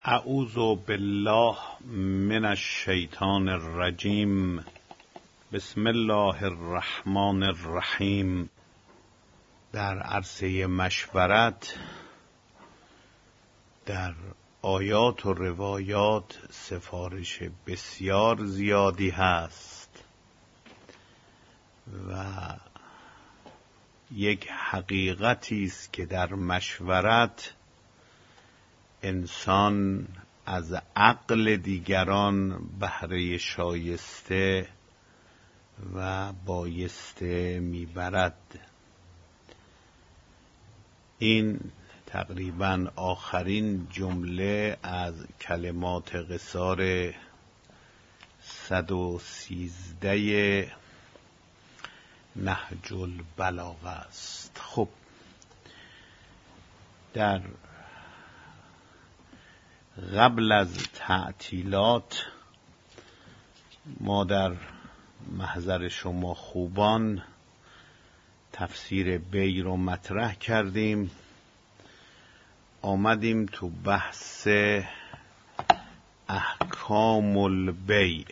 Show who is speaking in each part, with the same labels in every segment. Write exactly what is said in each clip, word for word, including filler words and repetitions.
Speaker 1: اعوذ بالله من الشیطان الرجیم. بسم الله الرحمن الرحیم. در عرصه مشورت در آیات و روایات سفارش بسیار زیادی هست و یک حقیقتی است که در مشورت انسان از عقل دیگران بهره شایسته و بایسته میبرد. این تقریباً آخرین جمله از کلمات قصار صد و سیزده نهج البلاغه است. خب، در قبل از تعطیلات ما در محضر شما خوبان تفسیر بی رو مطرح کردیم. آمدیم تو بحث احکام البیع.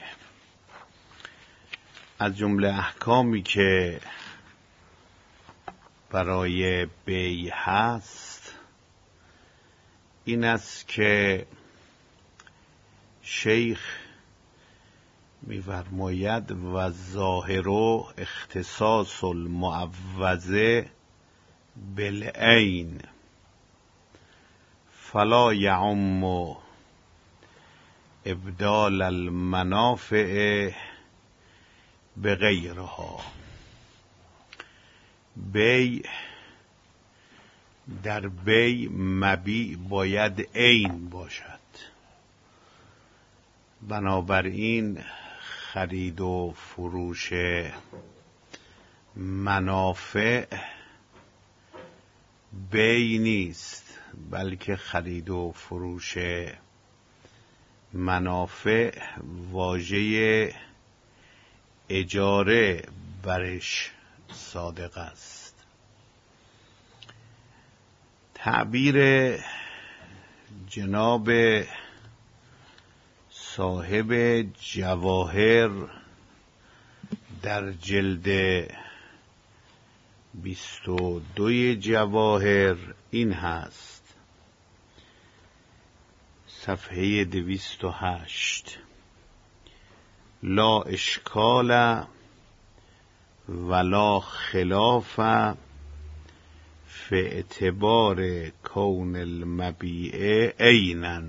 Speaker 1: از جمله احکامی که برای بیع هست این است که شیخ می‌فرماید و ظاهر اختصاص المعوضه بالعین فلا یعم ابدال المنافع بغیرها. بیع در بیع مبیع باید عین باشد، بنابراین خرید و فروش منافع بیع نیست، بلکه خرید و فروش منافع واژه اجاره برش صادق است. تعبیر جناب صاحب جواهر در جلد بیست و دو جواهر این هست، صفحه دویست و هشت: لا اشکال ولا خلاف فی اعتبار کون المبیع عینا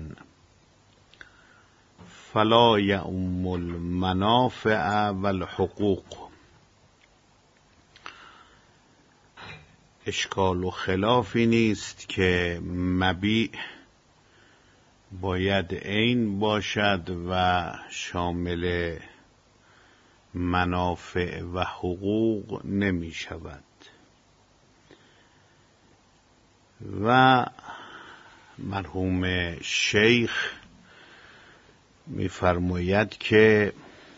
Speaker 1: فلا یعم المنافع والحقوق. اشکال و خلافی نیست که مبیع باید عین باشد و شامل منافع و حقوق نمی شود. و مرحوم شیخ می‌فرماید که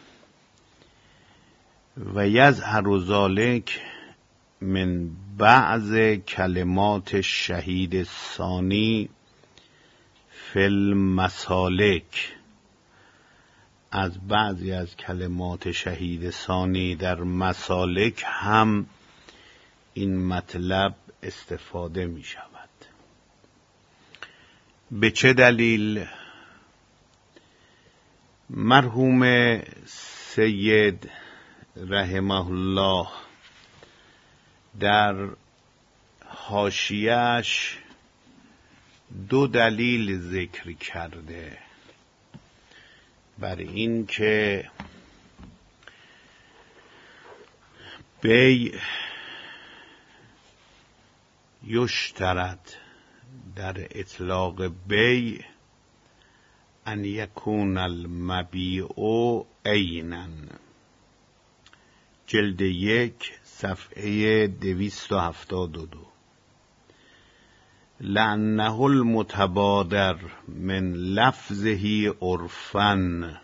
Speaker 1: و یظهر ذلک من بعض کلمات شهید ثانی فی المسالک. از بعضی از کلمات شهید ثانی در مسالک هم این مطلب استفاده می شود. به چه دلیل؟ مرحوم سید رحمه الله در حاشیه‌اش دو دلیل ذکر کرده بر این که بیع یشترط در اطلاق بیع ان یکون المبیع عینا. جلد یک صفحه دویست و هفتاد و دو: لأنه المتبادر من لفظه عرفاً.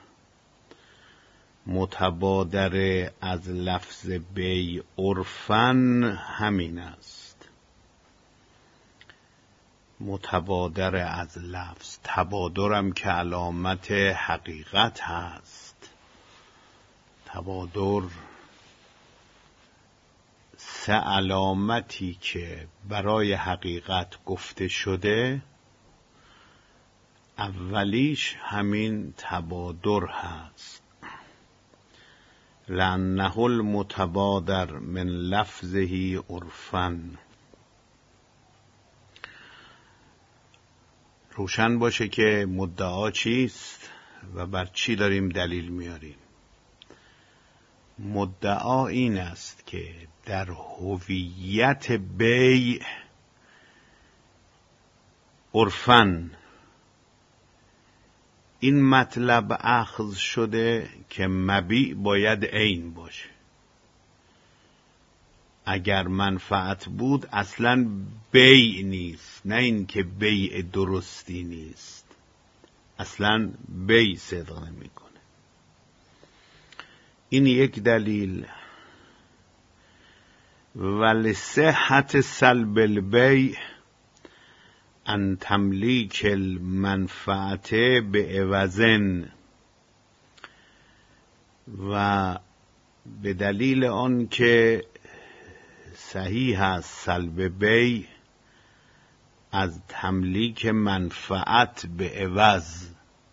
Speaker 1: متبادر از لفظ بیع عرفاً همین است. متبادر از لفظ. تبادرم که علامت حقیقت هست. تبادر سه علامتی که برای حقیقت گفته شده، اولیش همین تبادر هست. لأنه المتبادر من لفظه عرفاً. روشن باشه که مدعا چیست و بر چی داریم دلیل میاریم. مدعا این است که در هویت بیع عرفاً این مطلب اخذ شده که مبیع باید عین باشه. اگر منفعت بود اصلاً بیع نیست، نه این که بیع درستی نیست، اصلاً بیع صدق نمی کنه. این یک دلیل. ولصحت سلب البیع ان تملیک المنفعت بعوضن، و به دلیل آن که صحیح است سلب بیع از تملیک منفعت به عوض،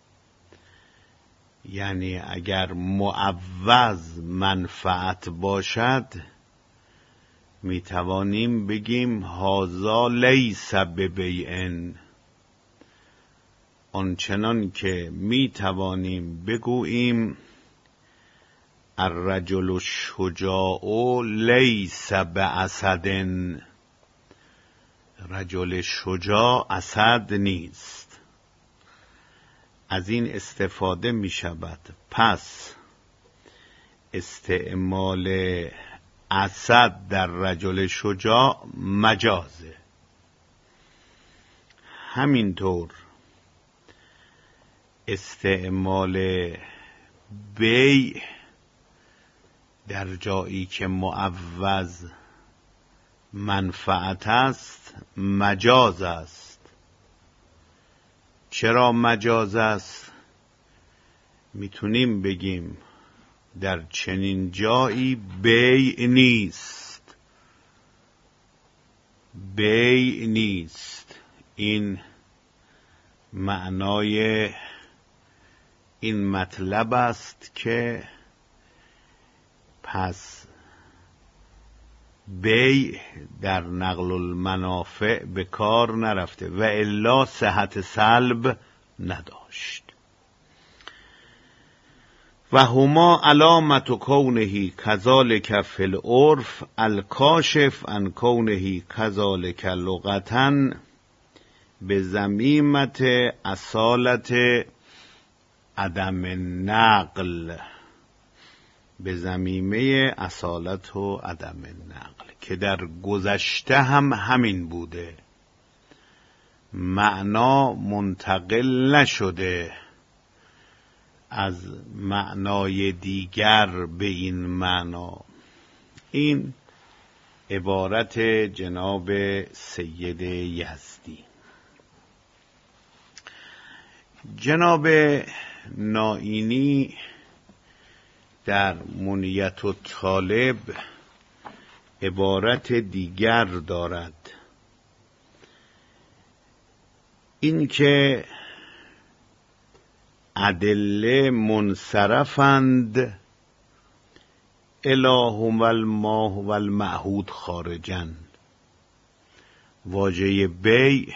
Speaker 1: یعنی اگر معوض منفعت باشد می توانیم بگیم هذا لیس ببیع، آنچنان که می توانیم بگوییم الرجل الشجاع لیس باسد، رجل شجاع اسد نیست. از این استفاده می شود. پس استعمال اسد در رجل شجاع مجازه. همینطور استعمال بیع در جایی که معوض منفعت است مجاز است. چرا مجاز است؟ میتونیم بگیم در چنین جایی بیع نیست، بیع نیست. این معنای این مطلب است که پس بیع در نقل المنافع به کار نرفته و الا صحت سلب نداشت. و هما علامت کونه کذالک فی العرف الکاشف عن کونه کذالک لغتا به ضمیمت اصالت عدم نقل، به ضمیمه اصالت و عدم نقل که در گذشته هم همین بوده. معنا منتقل نشده از معنای دیگر به این معنا. این عبارت جناب سید یزدی. جناب نائینی در منیت الطالب عبارت دیگر دارد، این که ادله منصرفند اله و الماه و المعهود خارجن. واژه بیع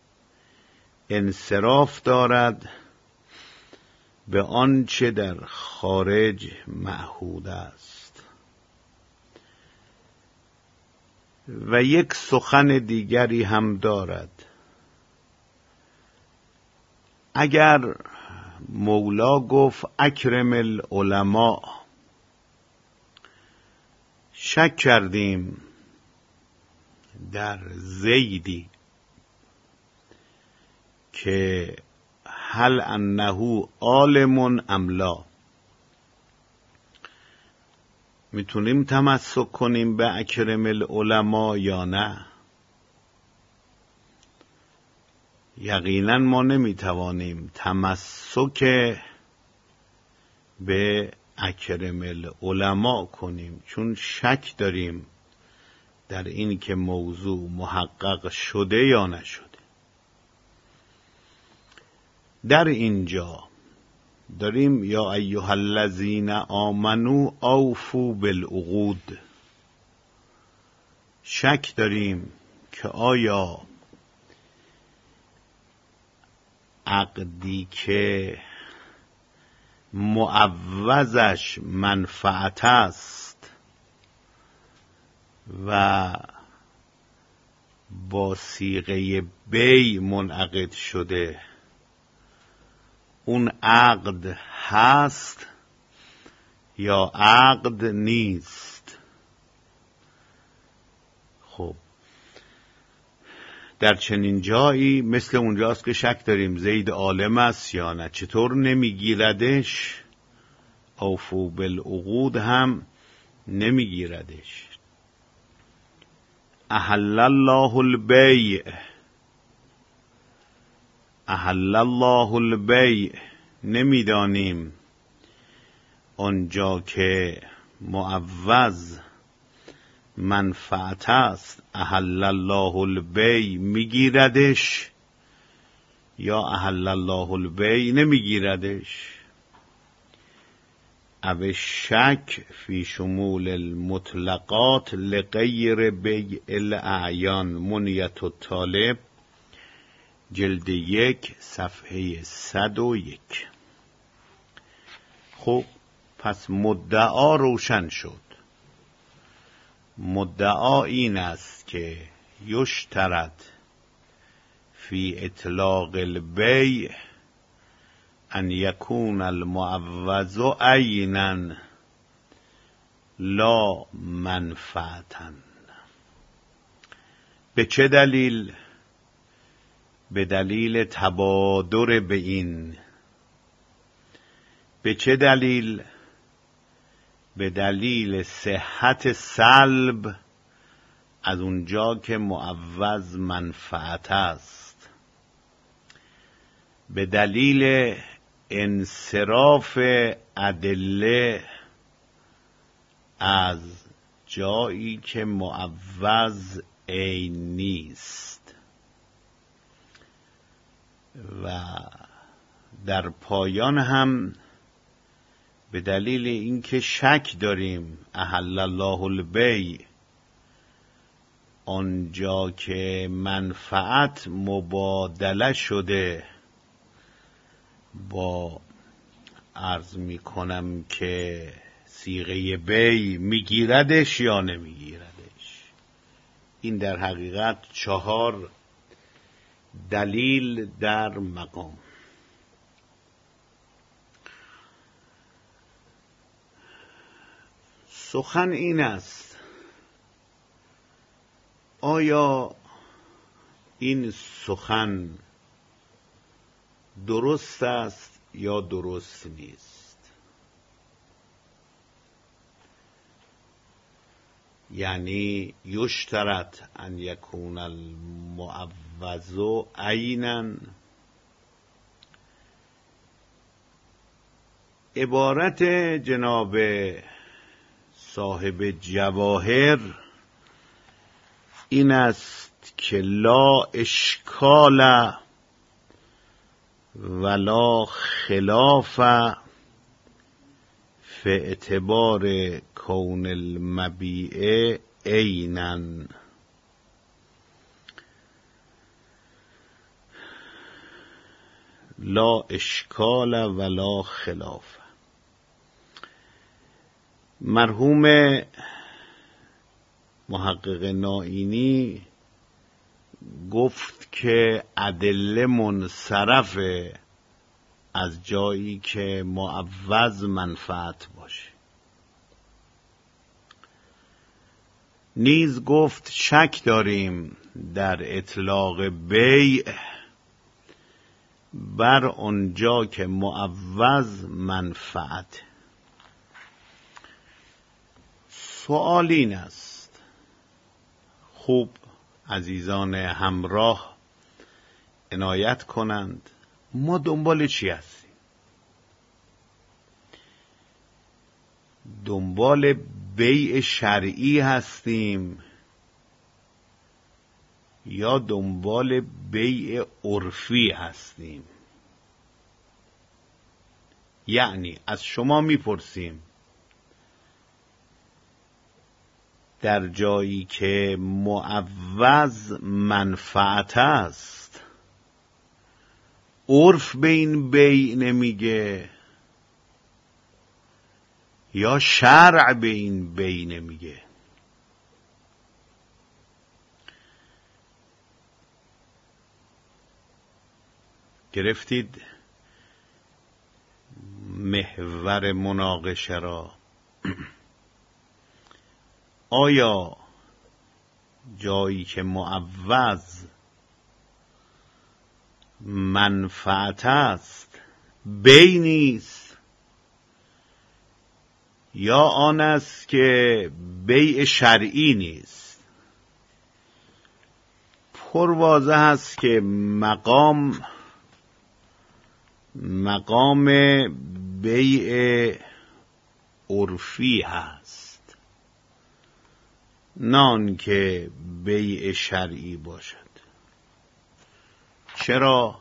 Speaker 1: انصراف دارد به آنچه در خارج معهود است. و یک سخن دیگری هم دارد. اگر مولا گفت اکرم العلماء، شک کردیم در زیدی که هل انه عالم ام لا، میتونیم تمسک کنیم به اکرم العلماء یا نه؟ یقینا ما نمیتوانیم تمسک به اکرم العلماء کنیم، چون شک داریم در این که موضوع محقق شده یا نشده. در اینجا داریم یا ایها الذین آمنوا اوفوا بالعقود، شک داریم که آیا عقدی که معوضش منفعت است و با صیغه بی منعقد شده، اون عقد هست یا عقد نیست. خب در چنین جایی مثل اونجاست که شک داریم زید عالم است یا نه، چطور نمیگیردش؟ اوفوا بالعقود هم نمیگیردش. احل الله البیع، احل الله البیع، نمیدانیم آنجا که معوض منفعت است احل الله البیع میگیردش یا احل الله البیع نمیگیردش. او شک فی شمول المطلقات لغیر بیع الاعیان، منیت الطالب، جلد یک صفحه صد و یک. خب پس مدعا روشن شد. مدعا این است که یشترط فی اطلاق البیع ان یکون المعوض عینا لا منفعتا. به چه دلیل؟ به دلیل تبادر به این. به چه دلیل؟ به دلیل صحت سلب از اونجا که معوض منفعت است، به دلیل انصراف ادله از جایی که معوض عین نیست. و در پایان هم به دلیل اینکه شک داریم احل الله البیع، آنجا که منفعت مبادله شده با عرض می کنم که صیغه بی میگیردش یا نمیگیردش. این در حقیقت چهار دلیل در مقام. سخن این است آیا این سخن درست است یا درست نیست؟ یعنی یشترط ان یکون المعوض عینا، عبارت جناب صاحب جواهر این است که لا اشکال ولا خلاف فی اعتبار کون المبیع عینا. لا اشکال ولا خلاف. مرحوم محقق نائینی گفت که ادله منصرف از جایی که معوض منفعت باشه. نیز گفت شک داریم در اطلاق بیع بر آنجا که معوض منفعت. سؤال این است، خوب عزیزان همراه عنایت کنند. ما دنبال چی هستیم؟ دنبال بیع شرعی هستیم یا دنبال بیع عرفی هستیم؟ یعنی از شما میپرسیم در جایی که معوض منفعت است، عرف به این بیع نمیگه یا شرع به این بیع نمیگه؟ گرفتید محور مناقشه را؟ آیا جایی که معوض منفعت است بیع نیست، یا آن است که بیع شرعی نیست؟ پرواضح است که مقام مقام بیع عرفی هست، نه آن که بیع شرعی باشد. چرا؟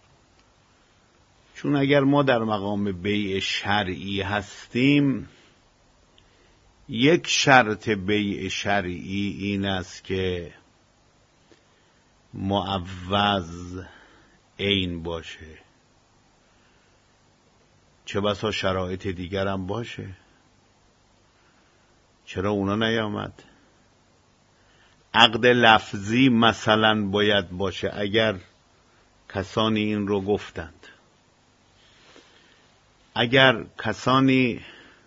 Speaker 1: چون اگر ما در مقام بیع شرعی هستیم، یک شرط بیع شرعی این است که معوض عین باشه، چه بسا شرایط دیگر هم باشه. چرا اونا نیامد؟ عقد لفظی مثلا باید باشه اگر کسانی این رو گفتند. اگر کسانی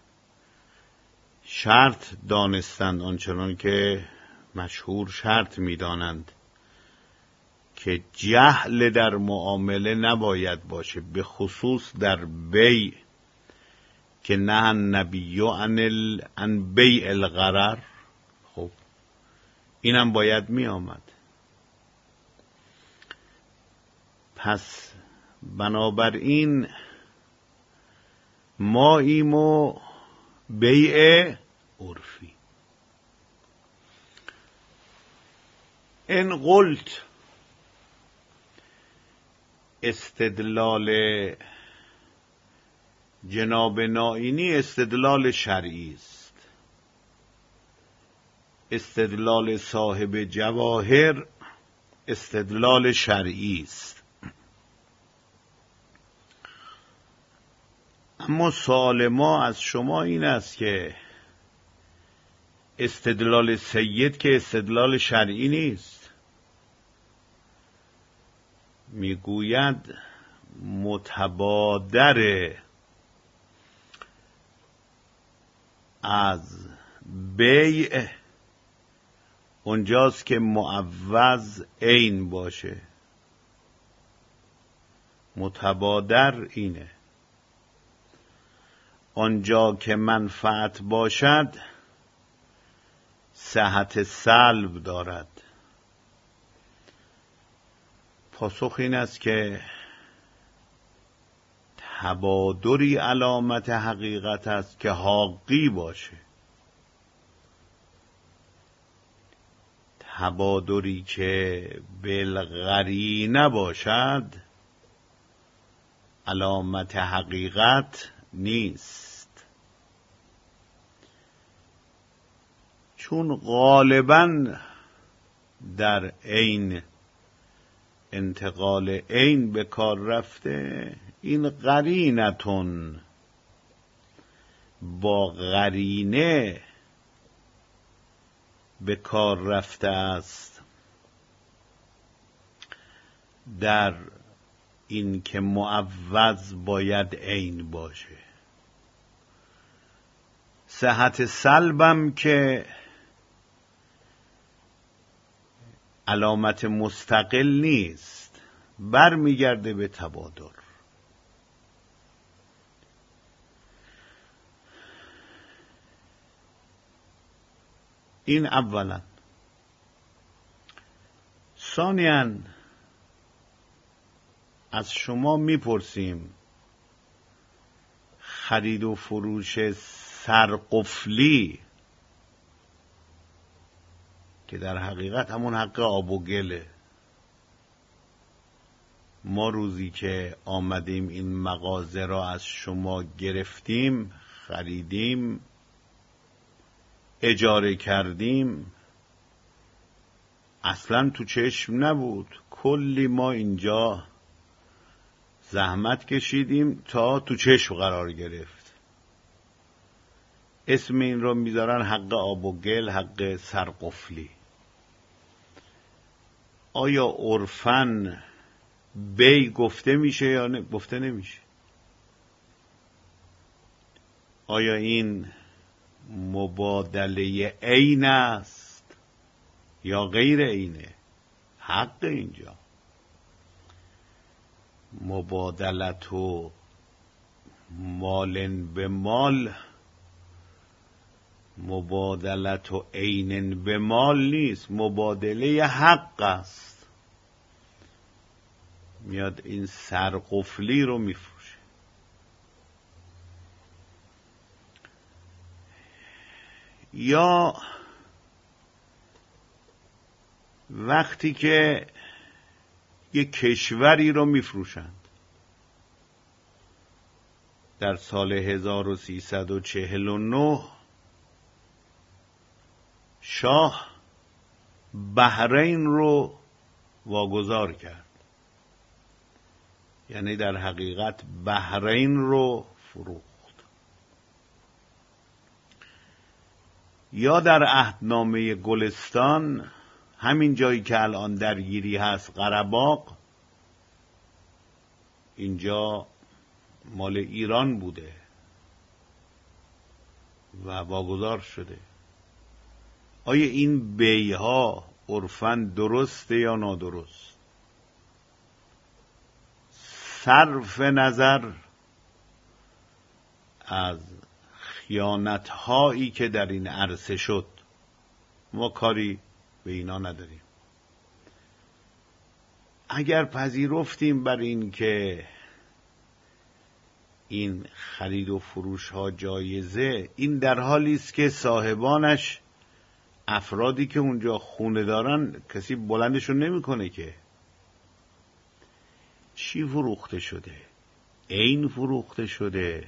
Speaker 1: شرط دانستند، آنچنان که مشهور شرط می‌دانند، که جهل در معامله نباید باشه، به خصوص در بیع که نه النبی عن ال... عن بیع الغرر، خب اینم باید می آمد. پس بنابراین ما ایمو بیع عرفی. ان قلت استدلال جناب نائینی استدلال شرعی است، استدلال صاحب جواهر استدلال شرعی است. اما سوال ما از شما این است که استدلال سید که استدلال شرعی نیست، میگوید متبادر از بیع اونجاست که معوض عین باشه. متبادر اینه، آنجا که منفعت باشد صحت سلب دارد. پاسخ این است که تبادری علامت حقیقت است که حاقی باشه. تبادری که بالقرینه باشد علامت حقیقت نیست، چون غالباً در عین انتقال عین به کار رفته، این قرینتون با قرینه به کار رفته است در این که معوض باید عین باشه. صحت سلبم که علامت مستقل نیست، برمیگرده به تبادر. این اولا. ثانیاً از شما میپرسیم خرید و فروش سرقفلی که در حقیقت همون حق آب و گله، ما روزی که آمدیم این مغازه را از شما گرفتیم، خریدیم، اجاره کردیم، اصلا تو چشم نبود. کلی ما اینجا زحمت کشیدیم تا تو چشم قرار گرفت. اسم این رو میذارن حق آب و گل، حق سرقفلی. آیا عرفاً بی گفته میشه یا نه؟ گفته نمیشه. آیا این مبادله عین است یا غیر عینه؟ حق اینجا مبادلت و مال به مال، مبادلت و عین به مال نیست، مبادله حق است. میاد این سرقفلی رو میفروشه. یا وقتی که یک کشوری رو میفروشند، در سال هزار و سیصد و چهل و نه شاه بحرین رو واگذار کرد، یعنی در حقیقت بحرین رو فروخت. یا در عهدنامه گلستان، همین جایی که الان درگیری هست، قره‌باغ، اینجا مال ایران بوده و واگذار شده. آیا این بیعها عرفاً درسته یا نادرست؟ صرف نظر از خیانت‌هایی که در این عرصه شد، ما کاری به اینا نداریم. اگر پذیرفتیم بر این که این خرید و فروش ها جایزه، این در حالی است که صاحبانش، افرادی که اونجا خونه دارن، کسی بلندشون نمیکنه که. چی فروخته شده؟ عین فروخته شده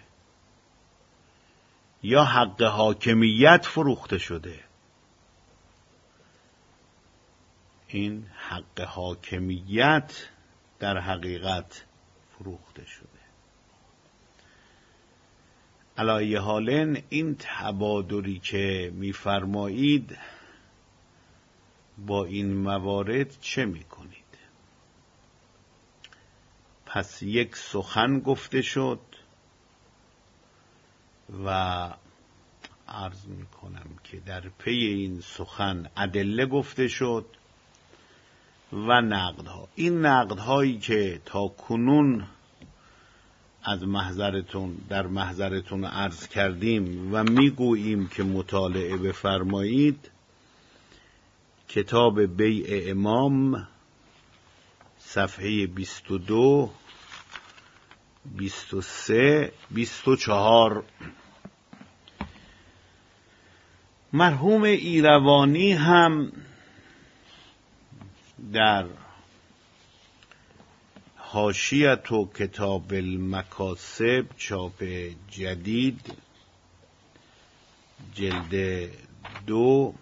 Speaker 1: یا حق حاکمیت فروخته شده؟ این حق حاکمیت در حقیقت فروخته شده. علی حالن این تبادلی که می‌فرمایید با این موارد چه می‌کنید؟ پس یک سخن گفته شد و عرض می‌کنم که در پی این سخن ادله گفته شد و نقدها. این نقدهایی که تا کنون از محضرتون در محضرتون عرض کردیم و میگوییم که مطالعه بفرمایید، کتاب بیع امام صفحه بیست و دو، بیست و سه، بیست و چهار. مرحوم ایروانی هم در حاشیه و کتاب المکاسب چاپ جدید جلد دو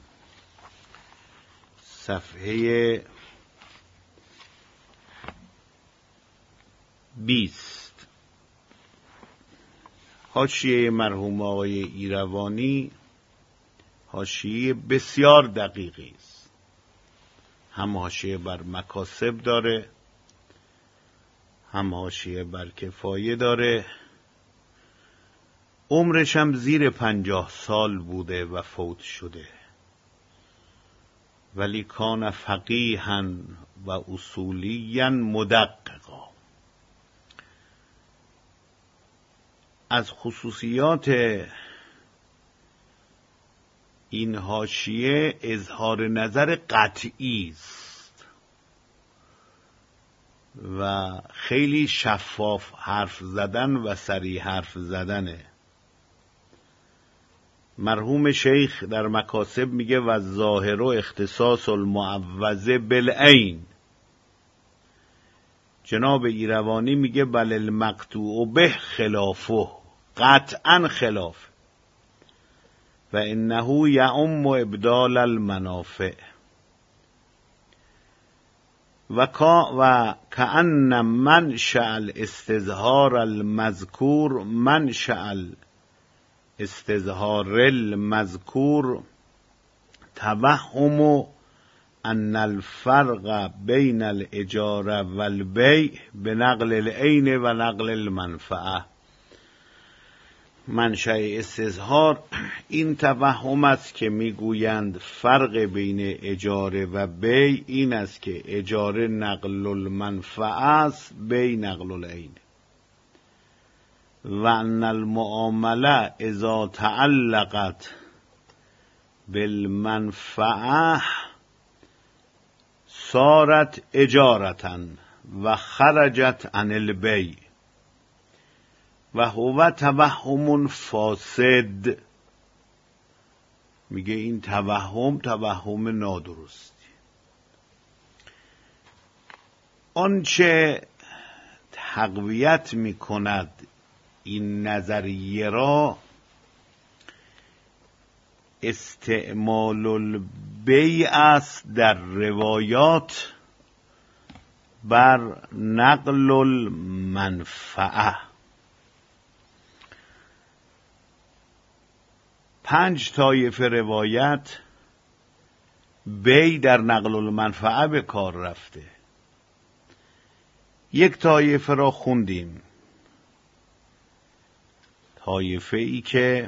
Speaker 1: صفحه بیست، حاشیه مرحوم آقای ایروانی حاشیه بسیار دقیقی است. هم حاشیه بر مکاسب داره، هم حاشیه بر کفایه داره. عمرش هم زیر پنجاه سال بوده و فوت شده، ولی کان فقیها و اصولیا مدققا. از خصوصیات این حاشیه اظهار نظر قطعی است. و خیلی شفاف حرف زدن و صریح حرف زدنه. مرحوم شیخ در مکاسب میگه و ظاهر و اختصاص المعوضه بالعین. جناب ایروانی میگه بل المقطوع به خلافه، قطعا خلاف، و انه یعم ابدال المنافع و کأن منشأ الاستظهار المذکور منشأ الاستظهار المذکور توهم ان الفرق بین الاجاره والبیع بنقل العین و نقل المنفعه. منشأ استظهار این توهم است که میگویند فرق بین اجاره و بیع این است که اجاره نقل المنفعه است، بیع نقل العین، و ان المعامله اذا تعلقت بالمنفعه صارت اجارتا و خرجت عن البیع و هو توهم فاسد. میگه این توهم توهم نادرستی. آنچه تقویت میکند این نظریه را استعمال البیع است در روایات بر نقل المنفعه. پنج طایفه روایت بیع در نقل المنفعه به کار رفته. یک طایفه را خوندیم، طایفه ای که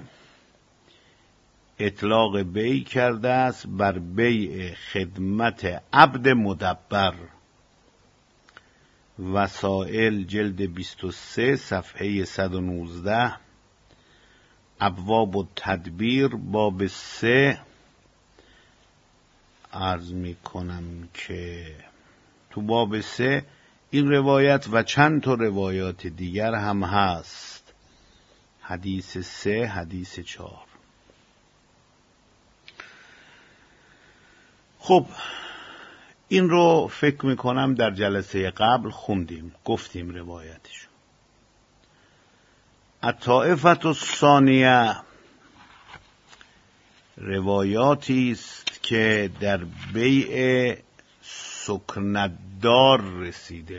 Speaker 1: اطلاق بیع کرده است بر بیع خدمت عبد مدبر. وسائل جلد بیست و سه صفحه صد و نوزده، ابواب التدبیر باب سه. عرض می کنم که تو باب سه این روایت و چند تا روایات دیگر هم هست. حدیث سه، حدیث چهار. خب این رو فکر می کنم در جلسه قبل خوندیم، گفتیم روایتشو. الطائفة الثانیه روایاتی است که در بیع سکندار رسیده.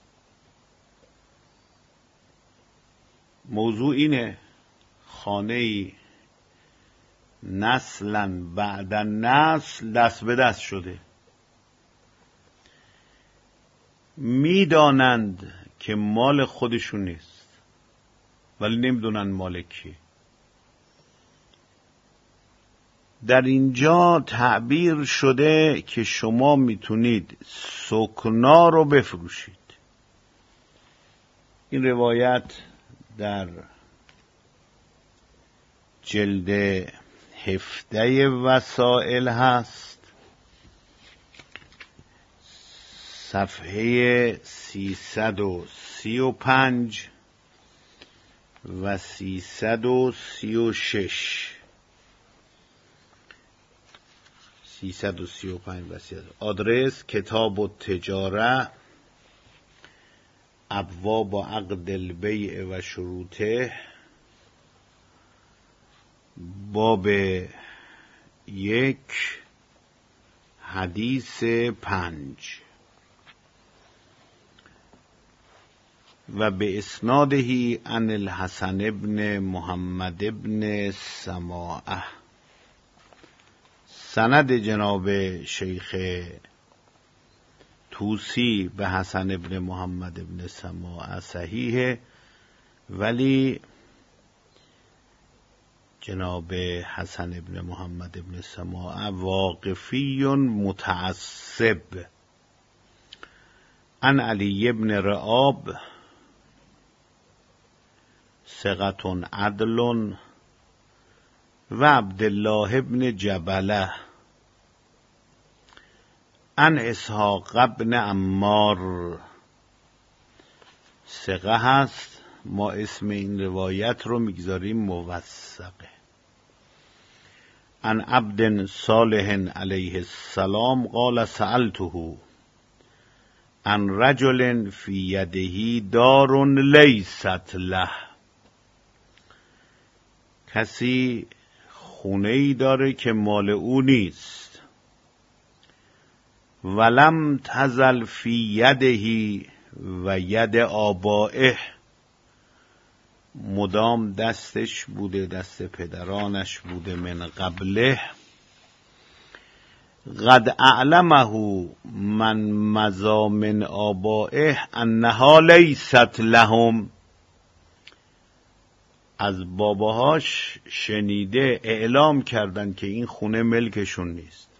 Speaker 1: موضوع اینه خانه‌ای نسلا بعد نسل دست به دست شده، میدانند که مال خودشون نیست ولی نمیدونن مال کی. در اینجا تعبیر شده که شما میتونید سکنا رو بفروشید. این روایت در جلد هفده وسائل هست، صفحه سیصد و سی و پنج و سیصد و سی و شش. سیصد و سی و پنج و سیصد. آدرس کتاب التجاره، ابواب عقد البیع و شروطه، باب یک، حدیث پنج. و به اسناده عن الحسن ابن محمد ابن سماعه. سند جناب شیخ توسی به حسن ابن محمد ابن سماعه صحیحه، ولی جناب حسن ابن محمد ابن سماعه واقفی متعصب. عن علی ابن رعاب ثقة عدل و عبدالله ابن جبله عن اسحاق ابن عمار ثقه هست، ما اسم این روایت رو میگذاریم موثقه. عن عبد صالح علیه السلام قال سألته عن رجل فی یده دار لیست له. کسی خونه ای داره که مال او نیست. ولم تزل فی یده و ید آبائه، مدام دستش بوده، دست پدرانش بوده، من قبله. قد اعلمه من مضى من آبائه انها لیست لهم، از باباهاش شنیده اعلام کردن که این خونه ملکشون نیست.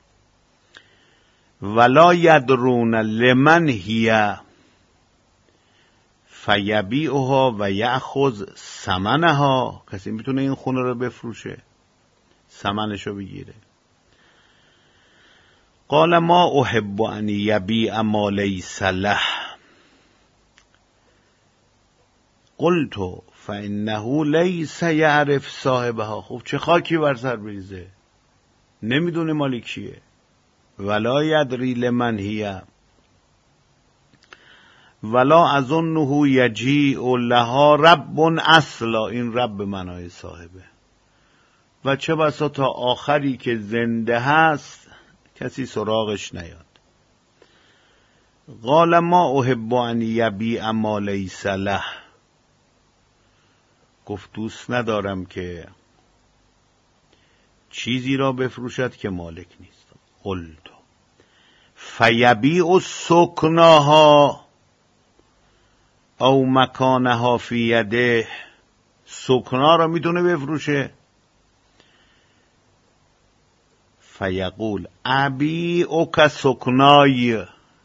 Speaker 1: ولا یدرون لمن هی فیبیعها و یأخذ ثمنها، کسی میتونه این خونه رو بفروشه، ثمنشو بگیره. قال ما احب ان یبیع ما لیس له. قلت فانه لیس یعرف صاحبها. خب چه خاکی بر سر بریزه، نمیدونه مالک کیه. ولا یدری لمن هی ولا اظنه یجیء لها رب اصلا. این رب معنای صاحبه و چه بسا تا آخری که زنده هست کسی سراغش نیاد. قال ما احب ان یبیع ما لیس له. گفت دوست ندارم که چیزی را بفروشد که مالک نیست. قلت فیبیع سکناها او مکانها فی یده. سکنا را میتونه بفروشه. فیقول ابیعک سکنای،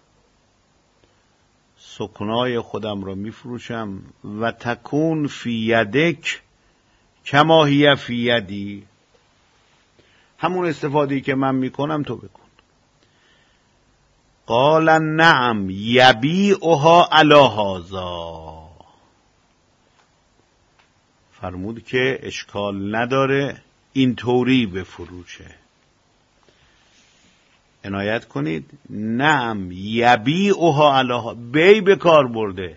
Speaker 1: سکنای خودم را میفروشم. و تکون فی یدک کما هی فی یدی، همون استفاده‌ای که من میکنم تو بکن. قال نعم یبیعها علی هذا. فرمود که اشکال نداره اینطوری بفروشه. عنایت کنید، نعم یبیعها علی هذا، بی به کار برده،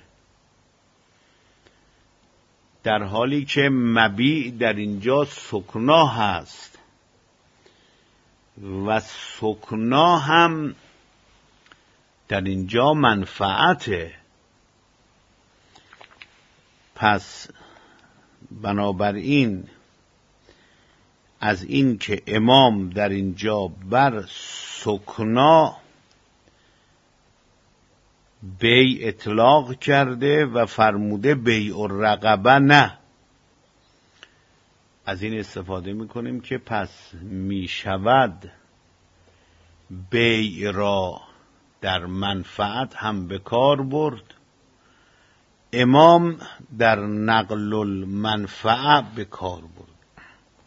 Speaker 1: در حالی که مبیع در اینجا سکنا هست و سکنا هم در اینجا منفعته. پس بنابراین از این که امام در اینجا بر سکنا بی اطلاق کرده و فرموده بیع الرقبه نه، از این استفاده میکنیم که پس میشود بیع را در منفعت هم به کار برد، امام در نقل المنفعه به کار برد.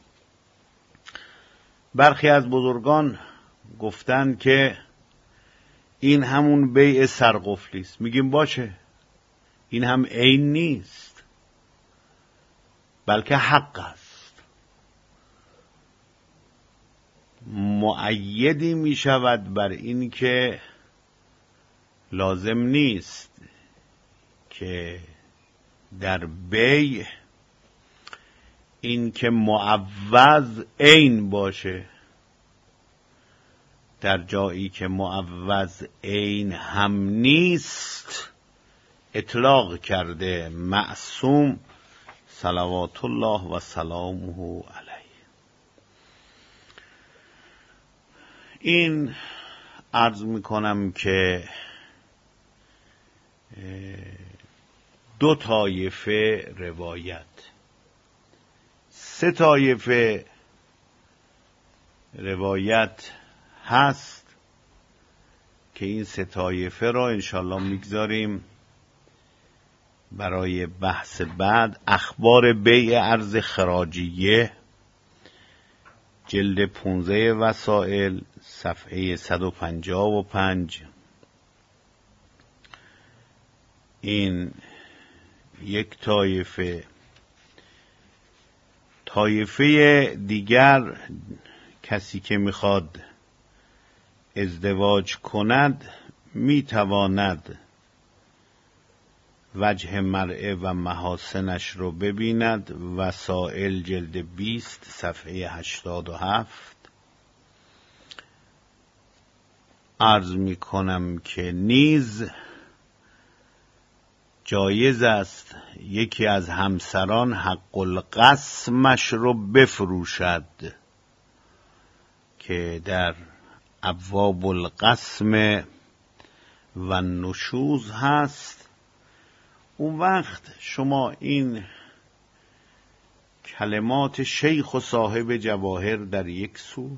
Speaker 1: برخی از بزرگان گفتند که این همون بیع سرقفلی است. میگیم باشه، این هم عین نیست بلکه حق است. مؤیدی می شود بر این که لازم نیست که در بیع این که معوض عین باشه، در جایی که معوض عین هم نیست اطلاق کرده معصوم صلوات الله و سلامه علیه. این عرض میکنم که دو طایفه روایت، سه طایفه روایت هست که این سه طایفه را انشالله میگذاریم برای بحث بعد. اخبار بیع ارز خراجیه، جلد پونزده وسائل، صفحه صد و پنجاه و پنج. این یک طایفه. طایفه دیگر کسی که میخواد ازدواج کند میتواند وجه مرئه و محاسنش رو ببیند. وسائل جلد بیست صفحه هشتاد و هفت. عرض می کنم که نیز جایز است یکی از همسران حق القسمش رو بفروشد که در ابواب القسم و نشوز هست. اون وقت شما این کلمات شیخ و صاحب جواهر در یک سو،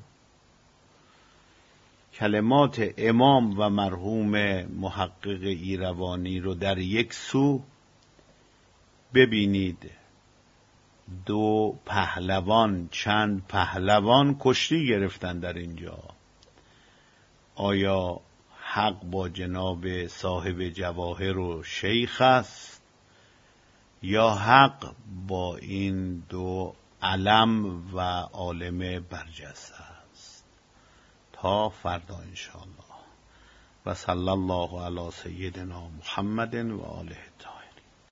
Speaker 1: کلمات امام و مرحوم محقق ایروانی رو در یک سو ببینید. دو پهلوان، چند پهلوان کشتی گرفتن در اینجا. آیا حق با جناب صاحب جواهر و شیخ است یا حق با این دو علم و عالم برجسته است؟ تا فردا انشاءالله. و صلی الله علی سیدنا محمد و آله.